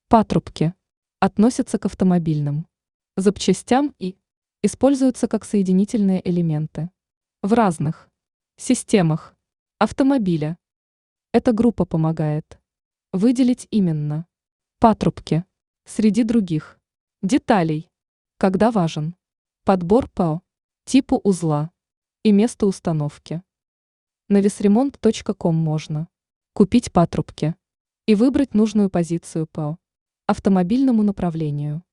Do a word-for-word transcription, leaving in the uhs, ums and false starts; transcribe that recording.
Патрубки относятся к автомобильным запчастям и используются как соединительные элементы в разных системах автомобиля. Эта группа помогает выделить именно патрубки среди других деталей, когда важен подбор по типу узла и месту установки. На весремонт точка ком можно купить патрубки и выбрать нужную позицию по автомобильному направлению.